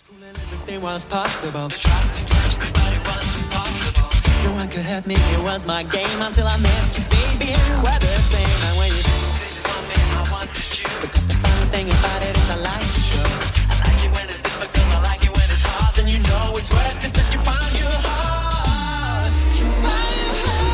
Everything was possible. No one could hurt me, it was my game until I met you, baby, and you were the same. And when you want me, I wanted you. Because the funny thing about it is I like to show. I like it when it's difficult, I like it when it's hard. Then you know it's worth it that you find your heart. You find your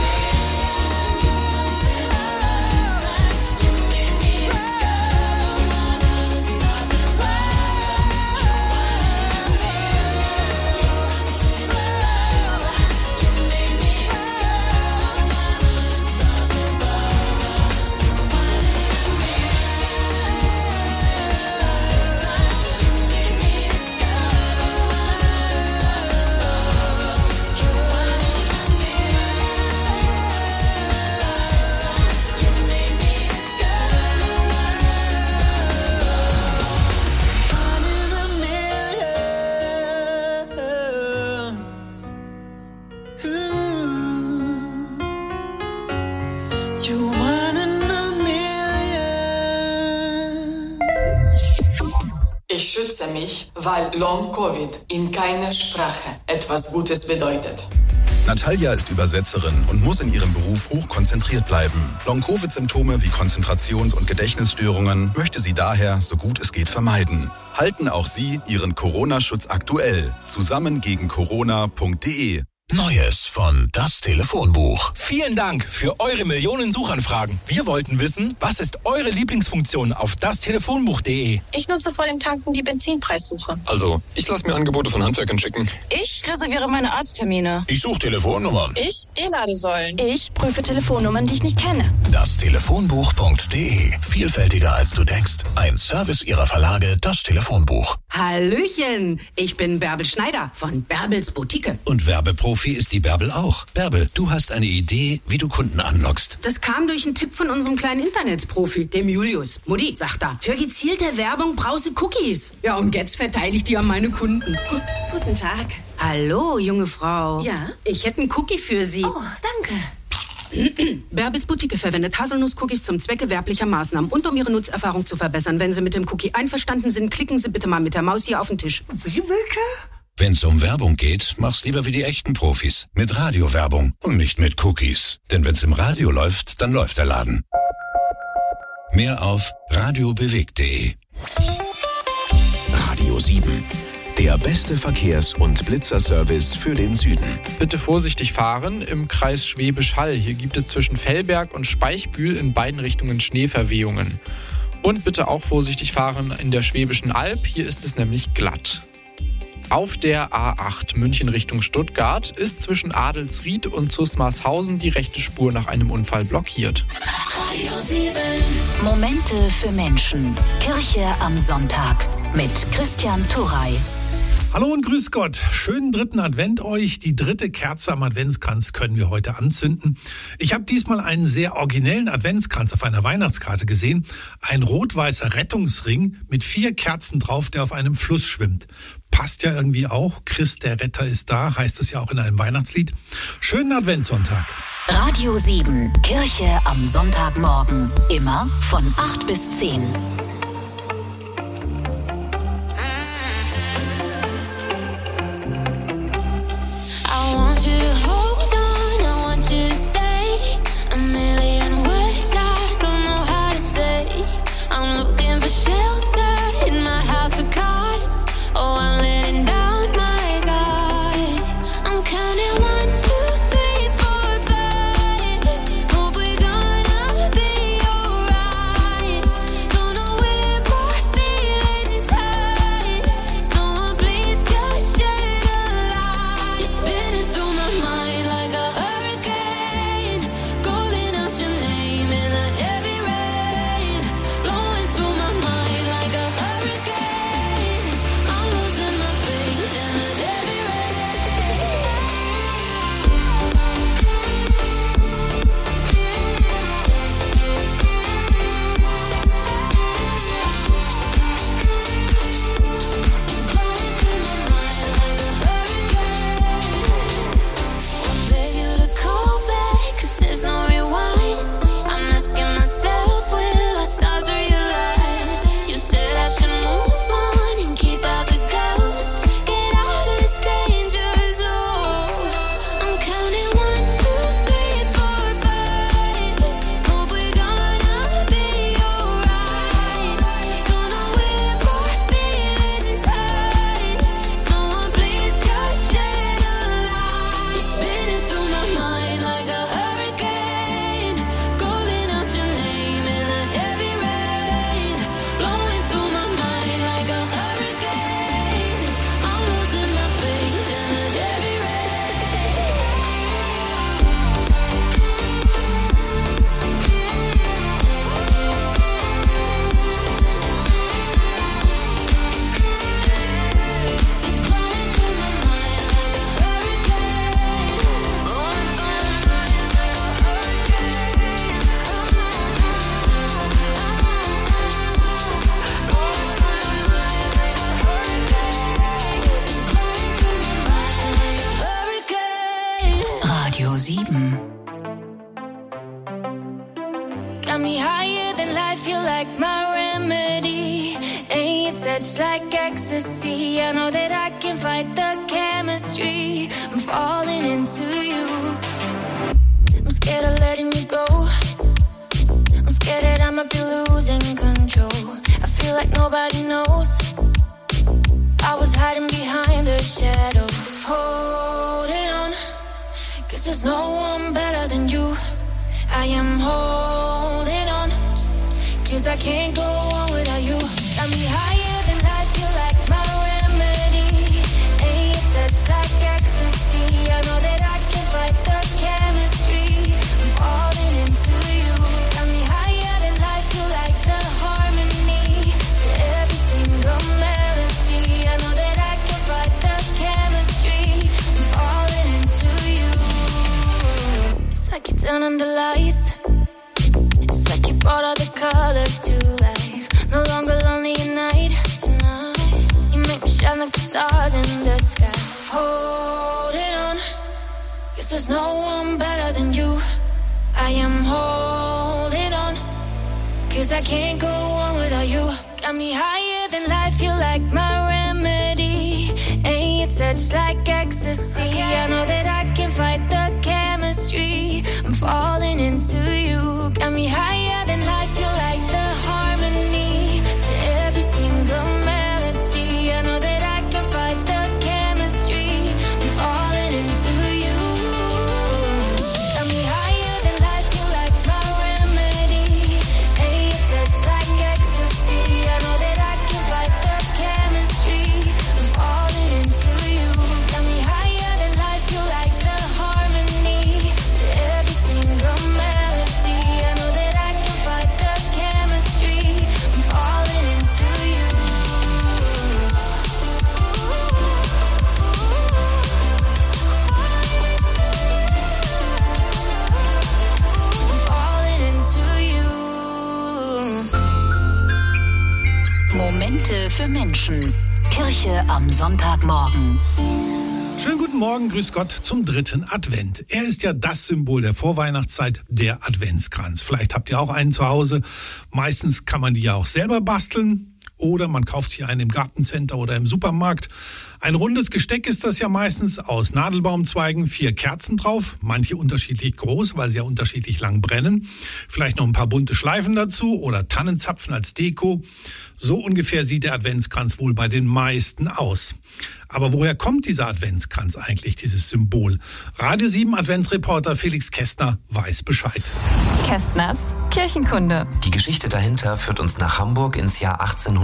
weil Long-Covid in keiner Sprache etwas Gutes bedeutet. Natalia ist Übersetzerin und muss in ihrem Beruf hochkonzentriert bleiben. Long-Covid-Symptome wie Konzentrations- und Gedächtnisstörungen möchte sie daher, so gut es geht, vermeiden. Halten auch Sie Ihren Corona-Schutz aktuell. Zusammen gegen Corona.de. Neues von Das Telefonbuch. Vielen Dank für eure Millionen Suchanfragen. Wir wollten wissen, was ist eure Lieblingsfunktion auf dastelefonbuch.de? Ich nutze vor dem Tanken die Benzinpreissuche. Also, ich lasse mir Angebote von Handwerkern schicken. Ich reserviere meine Arzttermine. Ich suche Telefonnummern. Ich E-Ladesäulen. Ich prüfe Telefonnummern, die ich nicht kenne. Dastelefonbuch.de. Vielfältiger als du denkst. Ein Service ihrer Verlage Das Telefonbuch. Hallöchen, ich bin Bärbel Schneider von Bärbels Boutique. Und Werbeprofi ist die Bärbel auch. Bärbel, du hast eine Idee, wie du Kunden anlockst. Das kam durch einen Tipp von unserem kleinen Internetprofi, dem Julius. Mutti, sagt er, für gezielte Werbung brauchst du Cookies. Ja, und jetzt verteile ich die an meine Kunden. Guten Tag. Hallo, junge Frau. Ja? Ich hätte einen Cookie für Sie. Oh, danke. Bärbels Boutique verwendet Haselnuss-Cookies zum Zwecke werblicher Maßnahmen und um Ihre Nutzerfahrung zu verbessern. Wenn Sie mit dem Cookie einverstanden sind, klicken Sie bitte mal mit der Maus hier auf den Tisch. Wie bitte? Wenn's um Werbung geht, mach's lieber wie die echten Profis. Mit Radiowerbung und nicht mit Cookies. Denn wenn's im Radio läuft, dann läuft der Laden. Mehr auf radiobewegt.de. Radio 7. Der beste Verkehrs- und Blitzerservice für den Süden. Bitte vorsichtig fahren im Kreis Schwäbisch Hall. Hier gibt es zwischen Fellberg und Speichbühl in beiden Richtungen Schneeverwehungen. Und bitte auch vorsichtig fahren in der Schwäbischen Alb. Hier ist es nämlich glatt. Auf der A8 München Richtung Stuttgart ist zwischen Adelsried und Zusmarshausen die rechte Spur nach einem Unfall blockiert. Radio 7. Momente für Menschen. Kirche am Sonntag mit Christian Turrey. Hallo und grüß Gott. Schönen 3. Advent euch. Die 3. Kerze am Adventskranz können wir heute anzünden. Ich habe diesmal einen sehr originellen Adventskranz auf einer Weihnachtskarte gesehen. Ein rot-weißer Rettungsring mit 4 Kerzen drauf, der auf einem Fluss schwimmt. Passt ja irgendwie auch. Christ, der Retter, ist da, heißt es ja auch in einem Weihnachtslied. Schönen Adventssonntag. Radio 7. Kirche am Sonntagmorgen. Immer von 8 bis 10. Don't know 7. Got me higher than life, you're like my remedy. Ain't your touch like ecstasy. I know that I can fight the chemistry. I'm falling into you. I'm scared of letting you go. I'm scared that I might be losing control. I feel like nobody knows. I was hiding behind the shadows. Holding on, 'cause there's no one better than you. I am holding on, 'cause I can't go on without you. Got me higher than life, you're like my remedy. Ain't your touch like ecstasy. I know that I can fight the chemistry. I'm falling into you. Got me higher than life, you're like the harmony to every single melody. I know that I can fight the chemistry. I'm falling into you. It's like you turn on the lights. It's like you brought all the colors to life. No longer lonely at night. You make me shine like the stars in the sky. Hold it on, 'cause there's no one better than you. I am holding on, 'cause I can't go on without you. Got me higher than life, you're like my remedy. Ain't your touch like ecstasy. I know that I can fight the chemistry. I'm falling into you. Got me higher than life, you're like the harmony to every single melody. I know that I can fight the chemistry. I'm falling into you. Got me higher than life, you're like my remedy. Ain't your touch like ecstasy. I know that I can fight the chemistry. I'm falling into you. Got me higher than life, you're like the harmony to every single melody. I know that I can fight the chemistry. I'm falling into you. I'm falling into you. Momente für Menschen. Kirche am Sonntagmorgen. Schönen guten Morgen, grüß Gott zum 3. Advent. Er ist ja das Symbol der Vorweihnachtszeit, der Adventskranz. Vielleicht habt ihr auch einen zu Hause. Meistens kann man die ja auch selber basteln. Oder man kauft hier einen im Gartencenter oder im Supermarkt. Ein rundes Gesteck ist das ja meistens aus Nadelbaumzweigen, 4 Kerzen drauf, manche unterschiedlich groß, weil sie ja unterschiedlich lang brennen. Vielleicht noch ein paar bunte Schleifen dazu oder Tannenzapfen als Deko. So ungefähr sieht der Adventskranz wohl bei den meisten aus. Aber woher kommt dieser Adventskranz eigentlich, dieses Symbol? Radio 7 Adventsreporter Felix Kästner weiß Bescheid. Kästners Kirchenkunde. Die Geschichte dahinter führt uns nach Hamburg ins Jahr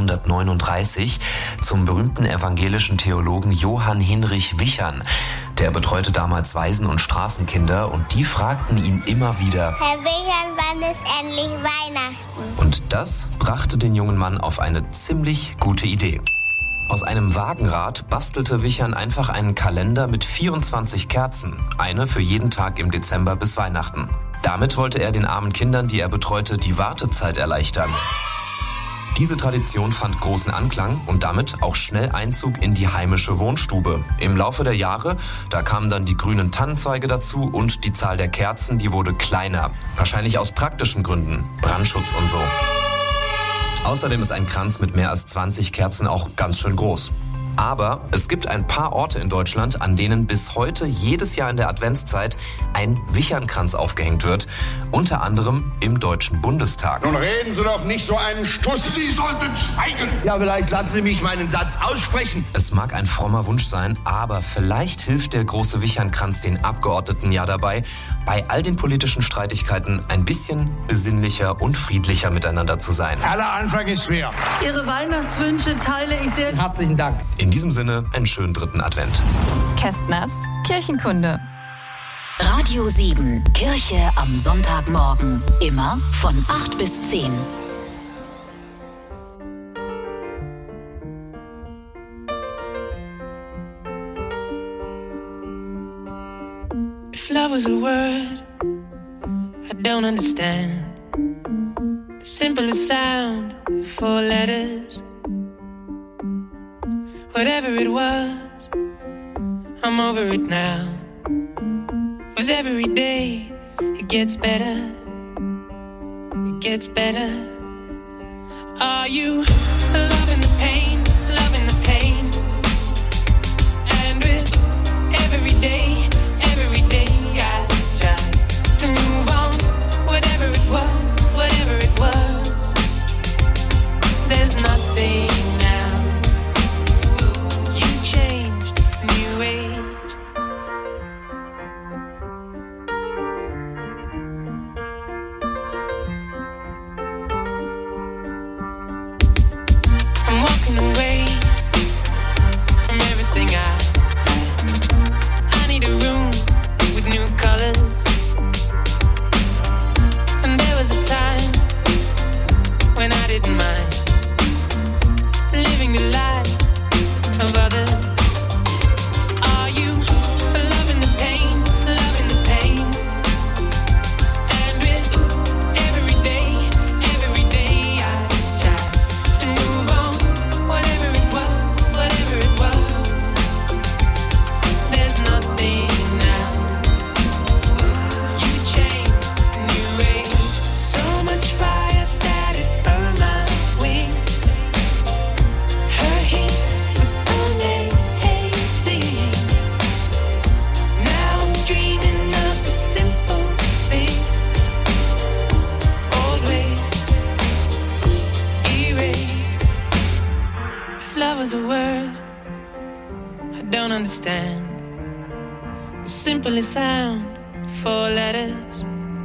1839 zum berühmten evangelischen Theologen Johann Hinrich Wichern. Der betreute damals Waisen- und Straßenkinder und die fragten ihn immer wieder: Herr Wichern, wann ist endlich Weihnachten? Und das brachte den jungen Mann auf eine ziemlich gute Idee. Aus einem Wagenrad bastelte Wichern einfach einen Kalender mit 24 Kerzen, eine für jeden Tag im Dezember bis Weihnachten. Damit wollte er den armen Kindern, die er betreute, die Wartezeit erleichtern. Diese Tradition fand großen Anklang und damit auch schnell Einzug in die heimische Wohnstube. Im Laufe der Jahre, da kamen dann die grünen Tannenzweige dazu und die Zahl der Kerzen, die wurde kleiner. Wahrscheinlich aus praktischen Gründen, Brandschutz und so. Außerdem ist ein Kranz mit mehr als 20 Kerzen auch ganz schön groß. Aber es gibt ein paar Orte in Deutschland, an denen bis heute jedes Jahr in der Adventszeit ein Wichernkranz aufgehängt wird. Unter anderem im Deutschen Bundestag. Nun reden Sie doch nicht so einen Stuss. Sie sollten schweigen. Ja, vielleicht lassen Sie mich meinen Satz aussprechen. Es mag ein frommer Wunsch sein, aber vielleicht hilft der große Wichernkranz den Abgeordneten ja dabei, bei all den politischen Streitigkeiten ein bisschen besinnlicher und friedlicher miteinander zu sein. Aller Anfang ist schwer. Ihre Weihnachtswünsche teile ich sehr. Herzlichen Dank. In diesem Sinne, einen schönen 3. Advent. Kästners Kirchenkunde. Radio 7, Kirche am Sonntagmorgen. Immer von 8 bis 10. If love was a word I don't understand, the simplest sound, 4 letters. Whatever it was, I'm over it now. With every day, it gets better. It gets better. Are you loving the pain? Loving the pain? And with every day, I try to move on. Whatever it was, whatever it was. There's nothing now. You changed, new age. I'm walking away from everything I need a room with new colors. And there was a time when I didn't mind living the life of others. Are you loving the pain? Loving the pain? And with every day, I try to move on. Whatever it was, whatever it was. There's nothing now. You changed, new age. So much fire that it burned my wings. Her heat was amazing. Now I'm dreaming of the simple thing. Old ways erased. If love was a word I don't understand, the simplest sound, 4 letters.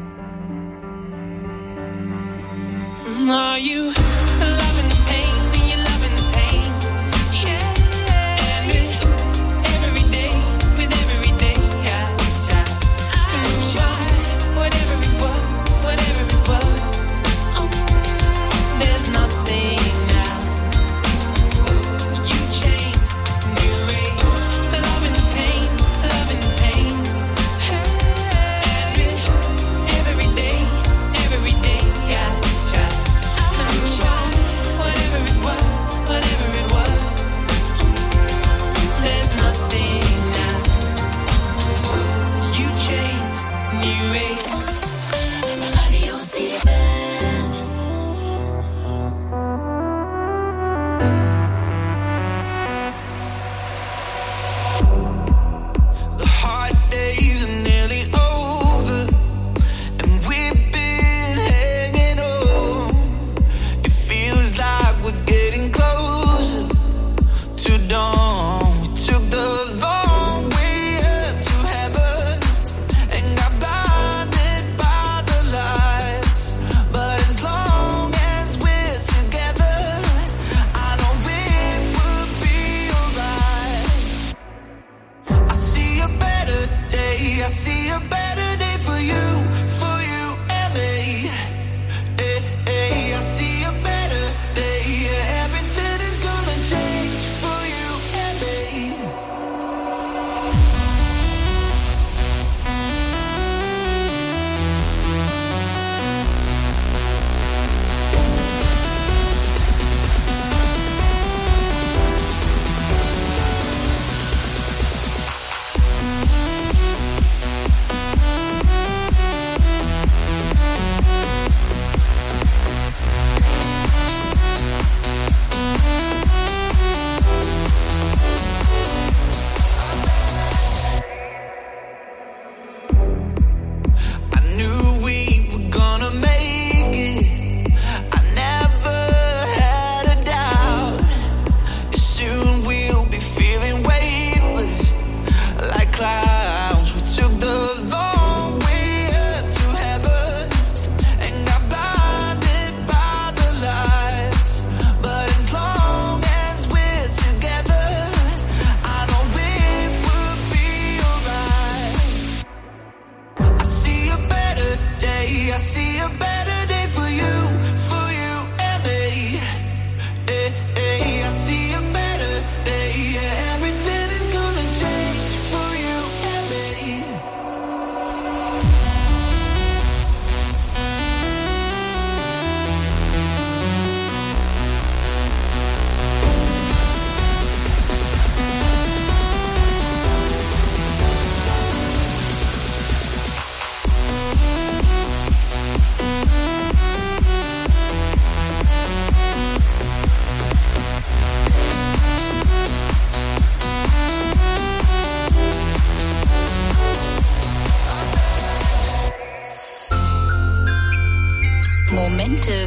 Are you loving the pain? Are you loving the pain? Yeah. And with every day, I try to move on. Whatever it was, whatever it was. There's nothing now. You changed, new age. Loving the pain, loving the pain. And with every day, I try to move on.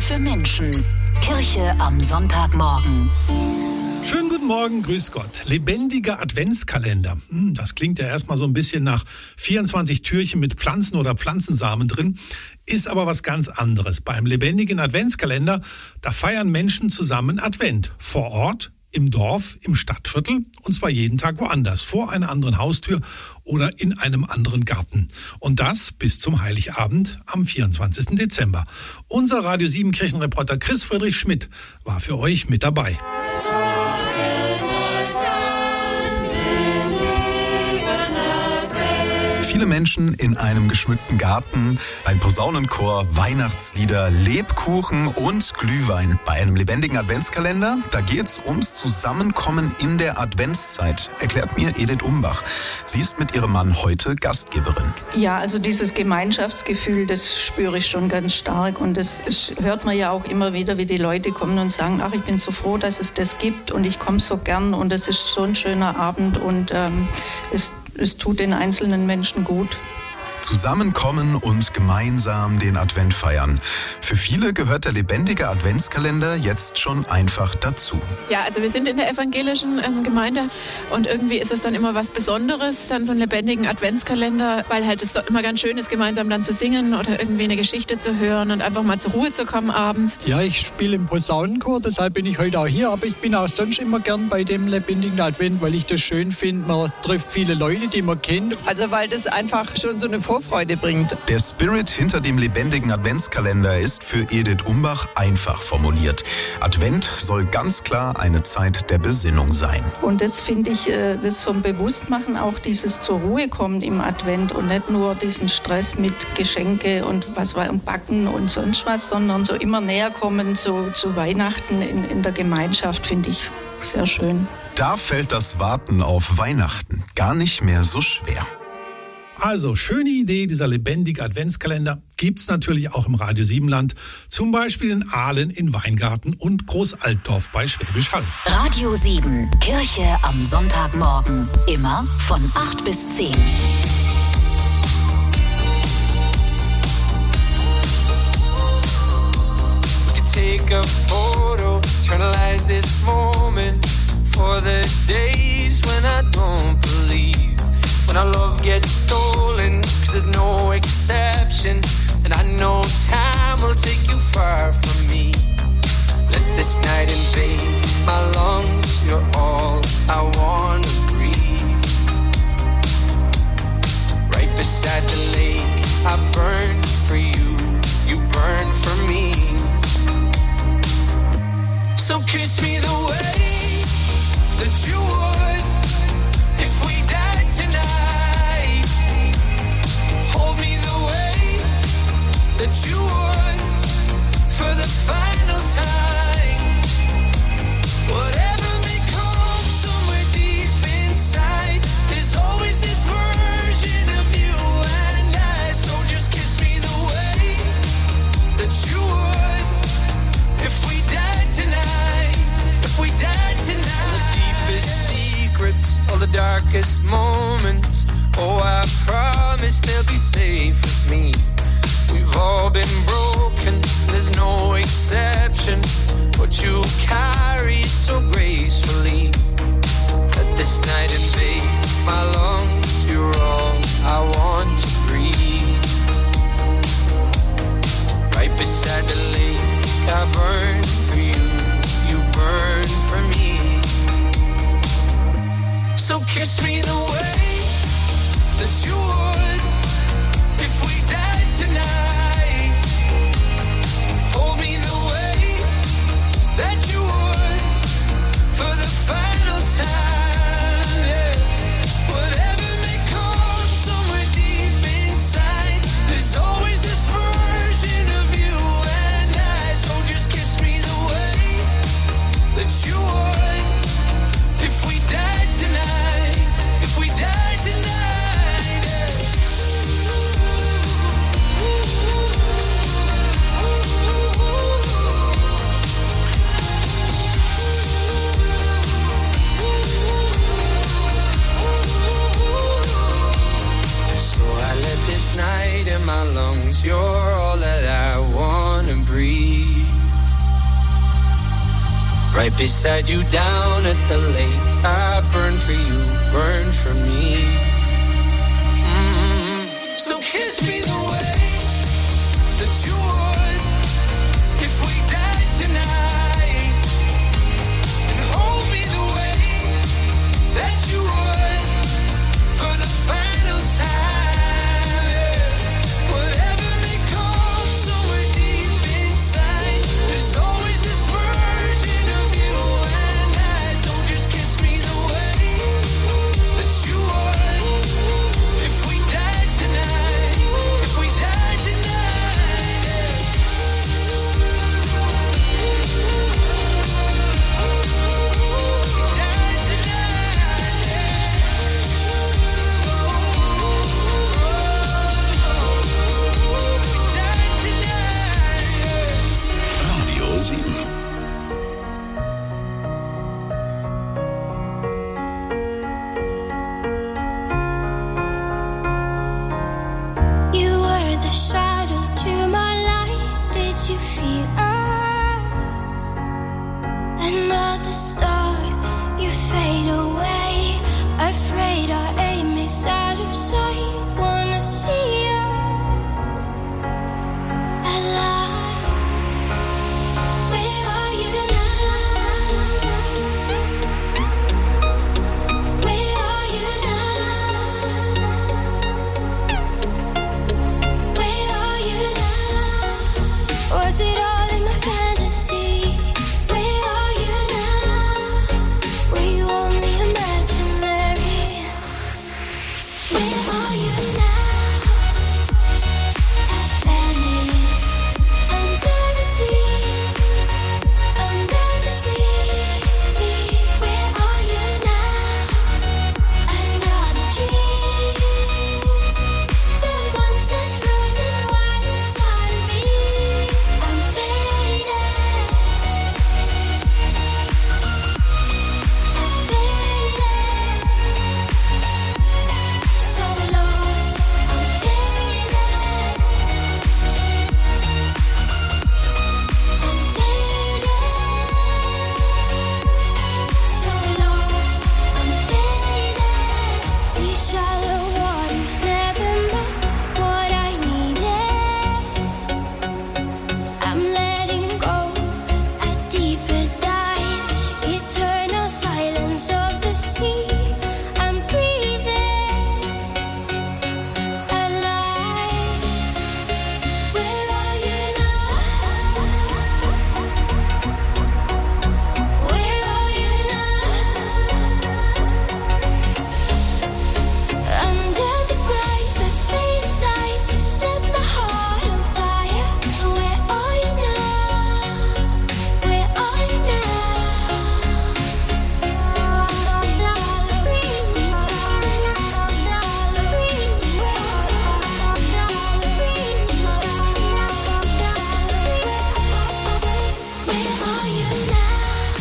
für Menschen. Kirche am Sonntagmorgen. Schönen guten Morgen, grüß Gott. Lebendiger Adventskalender. Das klingt ja erstmal so ein bisschen nach 24 Türchen mit Pflanzen oder Pflanzensamen drin, ist aber was ganz anderes. Beim lebendigen Adventskalender, da feiern Menschen zusammen Advent. Vor Ort, im Dorf, im Stadtviertel und zwar jeden Tag woanders, vor einer anderen Haustür oder in einem anderen Garten. Und das bis zum Heiligabend am 24. Dezember. Unser Radio 7 Kirchenreporter Chris Friedrich Schmidt war für euch mit dabei. Viele Menschen in einem geschmückten Garten, ein Posaunenchor, Weihnachtslieder, Lebkuchen und Glühwein. Bei einem lebendigen Adventskalender, da geht's ums Zusammenkommen in der Adventszeit, erklärt mir Edith Umbach. Sie ist mit ihrem Mann heute Gastgeberin. Ja, also dieses Gemeinschaftsgefühl, das spüre ich schon ganz stark. Und das hört man ja auch immer wieder, wie die Leute kommen und sagen, ach, ich bin so froh, dass es das gibt und ich komme so gern und es ist so ein schöner Abend und es tut den einzelnen Menschen gut. Zusammenkommen und gemeinsam den Advent feiern. Für viele gehört der lebendige Adventskalender jetzt schon einfach dazu. Ja, also wir sind in der evangelischen Gemeinde und irgendwie ist es dann immer was Besonderes, dann so einen lebendigen Adventskalender, weil halt es doch immer ganz schön ist, gemeinsam dann zu singen oder irgendwie eine Geschichte zu hören und einfach mal zur Ruhe zu kommen abends. Ja, ich spiele im Posaunenchor, deshalb bin ich heute auch hier, aber ich bin auch sonst immer gern bei dem lebendigen Advent, weil ich das schön finde. Man trifft viele Leute, die man kennt. Also weil das einfach schon so eine Vorfreude bringt. Der Spirit hinter dem lebendigen Adventskalender ist für Edith Umbach einfach formuliert. Advent soll ganz klar eine Zeit der Besinnung sein. Und das finde ich, das so ein Bewusstmachen, auch dieses zur Ruhe kommen im Advent und nicht nur diesen Stress mit Geschenke und was wir backen und sonst was, sondern so immer näher kommen zu Weihnachten in der Gemeinschaft, finde ich sehr schön. Da fällt das Warten auf Weihnachten gar nicht mehr so schwer. Also, schöne Idee, dieser lebendige Adventskalender gibt's natürlich auch im Radio 7 Land, zum Beispiel in Aalen, in Weingarten und Großaltdorf bei Schwäbisch Hall. Radio 7, Kirche am Sonntagmorgen, immer von 8 bis 10. Take a photo, eternalize this moment for the days when I don't believe. When our love gets stolen, 'cause there's no exception. And I know time will take you far from me. Let this night invade my lungs, you're all I wanna breathe. Right beside the lake, I burn for you, you burn for me. So kiss me the way that you would if we died tonight. Hold me the way that you would for the final time. Whatever may come somewhere deep inside, there's always this version of you and I. So just kiss me the way that you would if we died tonight. If we died tonight. All the deepest secrets, all the darkest moments, oh, I promise they'll be safe with me. We've all been broken, there's no exception, but you carry it so gracefully. Let this night invade my lungs, you're all I want to breathe. Right beside the lake, I burn for you, you burn for me. So kiss me the way that you would if we died tonight. Hold me the way that you would for the final time. Yeah. Whatever may come somewhere deep inside, there's always this version of you and I. So just kiss me the way that you would if we died tonight. If we died tonight. Yeah. Beside you down at the lake, I burn for you, burn for me. So kiss me the way that you would if we died tonight, and hold me the way that you would for the final time. Whatever may come somewhere deep inside, there's always this version of you and I. So just kiss me the way that you would if we died tonight, if we died tonight. Died Radio 7. You were the shadow to my light. Did you feel us? Another star, you fade away. Afraid our aim is out of sight. Wanna see us alive. Where are you now? Where are you now? Where are you now? Was it all in my fantasy? Where are you now? Were you only imaginary? Where are you now? At Venice, under the sea, under the sea. Where are you now? Another dream. The monsters running wild inside of me. I'm faded. I'm faded. So lost. I'm faded. I'm faded. So lost. I'm faded. These shallow waters never met what I needed. I'm letting go a deeper dive. Eternal silence of the sea. I'm breathing alive. Where are you now? Where are you now? Under the bright but faded lights, you set my heart on fire. Where are you now? Where are you Where are you now?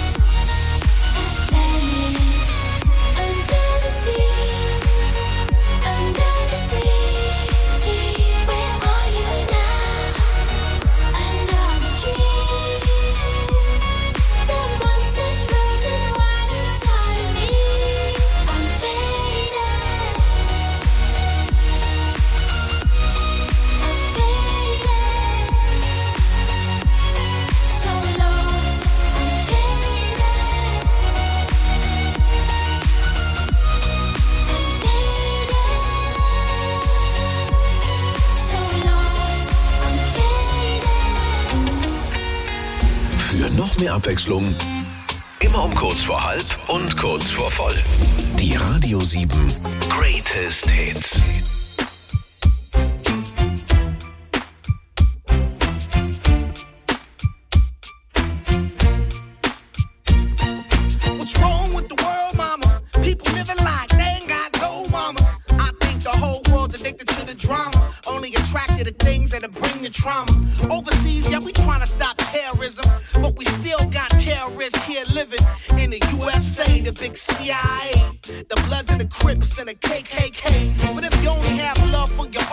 At Venice, under the sea, under the sea. Where are you now? Another dream. The monsters running wild inside of me. I'm faded. I'm faded. So lost. I'm faded. I'm faded. So lost. I'm faded. Für noch mehr Abwechslung, immer um kurz vor halb und kurz vor voll. Die Radio 7 Greatest Hits. What's wrong with the world, mama? People living like they ain't got no mamas. I think the whole world's addicted to the drama, only attracted to things that'll bring the trauma. Overseas, yeah, we trying to stop terrorism, but we still got terrorists here living in the USA, the big CIA, the Bloods and the Crips and the KKK. But if you only have love for your own race,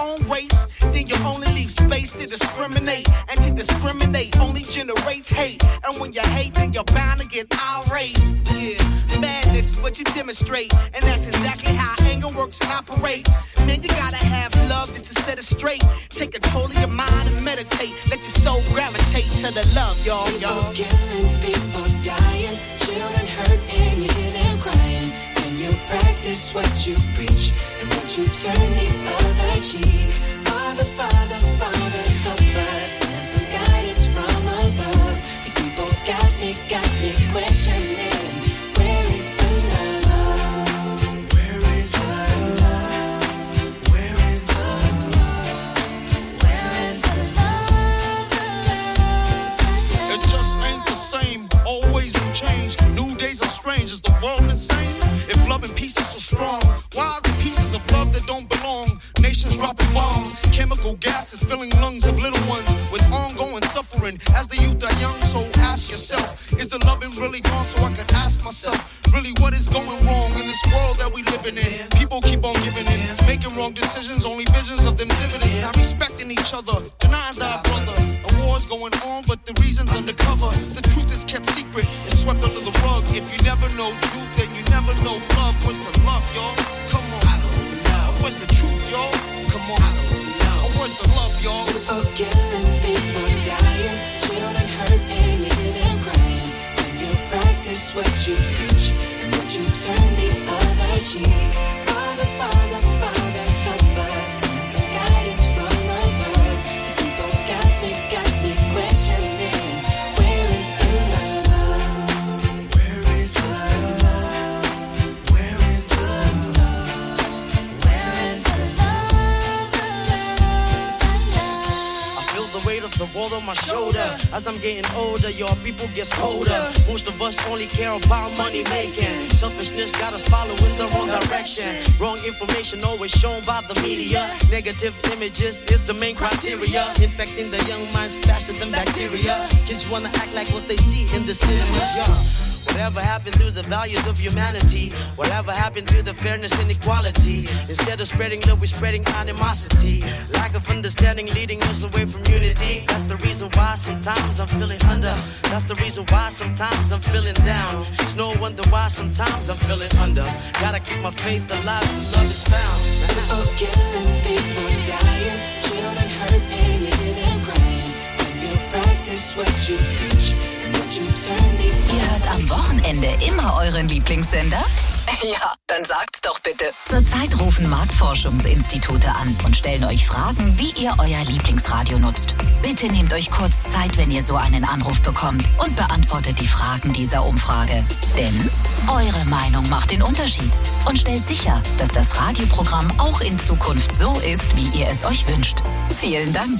face, then you only leave space to discriminate. And to discriminate only generates hate. And when you hate, then you're bound to get irate. Yeah, madness is what you demonstrate. And that's exactly how anger works and operates. Man, you gotta have love just to set it straight. Take control of your mind and meditate. Let your soul gravitate to the love, y'all. People killing, people dying, children hurt and you hear them crying. When you practice what you preach and what you turn the other cheek. Father, Father, Father, help us. Send some guidance from above. 'Cause people got me questioning. Where is the love? Where is the love? Where is the love? Where is the love? It just ain't the same. Always new change. New days are strange. Is the world insane? If love and peace is so strong, why are the pieces of love that don't belong? Nations dropping bombs, chemical gases filling lungs of little ones with ongoing suffering. As the youth are young, so ask yourself, is the loving really gone? So I could ask myself, really what is going wrong in this world that we living in? People keep on giving in, making wrong decisions, only visions of them dividends. Not respecting each other, denying thy brother. A war's going on, but the reason's undercover. The truth is kept secret, it's swept under the rug. If you never know truth, then you never know love. Where's the love, y'all? Come on. I don't know. Where's the truth, y'all? Come on. I don't know. Where's the love, y'all? People killing, people dying, children hurt and you hear them crying. When you practice what you preach and what you turn the other cheek. Father, Father, Father, help us. Send some guidance from above. 'Cause people got me questioning. Where is the love? Where is the love? Where is the love? Where is the love? I feel the weight of the world on my shoulder. As I'm getting older, your people get colder. Most of us only care about money making. Selfishness got us following the wrong direction. Wrong information always shown by the media. Negative images is the main criteria. Infecting the young minds faster than bacteria. Kids wanna act like what they see in the cinemas. Yeah. Whatever happened to the values of humanity? Whatever happened to the fairness and equality? Instead of spreading love, we're spreading animosity. Lack of understanding leading us away from unity. That's the reason why sometimes I'm feeling under. That's the reason why sometimes I'm feeling down. It's no wonder why sometimes I'm feeling under. Gotta keep my faith alive till love is found. People killing, people dying, children hurt and you hear them crying. When you practice what you preach. Ihr hört am Wochenende immer euren Lieblingssender? Ja, dann sagt's doch bitte. Zurzeit rufen Marktforschungsinstitute an und stellen euch Fragen, wie ihr euer Lieblingsradio nutzt. Bitte nehmt euch kurz Zeit, wenn ihr so einen Anruf bekommt und beantwortet die Fragen dieser Umfrage. Denn eure Meinung macht den Unterschied und stellt sicher, dass das Radioprogramm auch in Zukunft so ist, wie ihr es euch wünscht. Vielen Dank.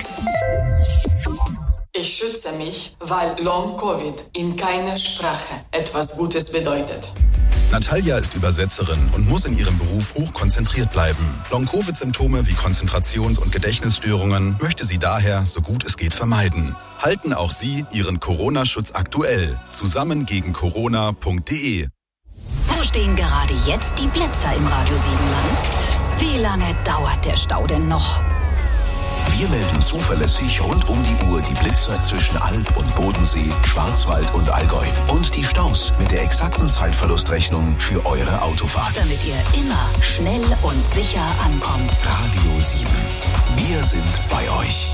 Ich schütze mich, weil Long-Covid in keiner Sprache etwas Gutes bedeutet. Natalia ist Übersetzerin und muss in ihrem Beruf hochkonzentriert bleiben. Long-Covid-Symptome wie Konzentrations- und Gedächtnisstörungen möchte sie daher so gut es geht vermeiden. Halten auch Sie Ihren Corona-Schutz aktuell. Zusammengegen-corona.de. Wo stehen gerade jetzt die Blitzer im Radio Siebenland? Wie lange dauert der Stau denn noch? Wir melden zuverlässig rund um die Uhr die Blitzer zwischen Alb und Bodensee, Schwarzwald und Allgäu. Und die Staus mit der exakten Zeitverlustrechnung für eure Autofahrt. Damit ihr immer schnell und sicher ankommt. Radio 7. Wir sind bei euch.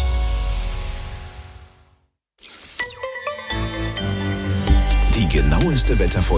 Die genaueste Wettervorhersage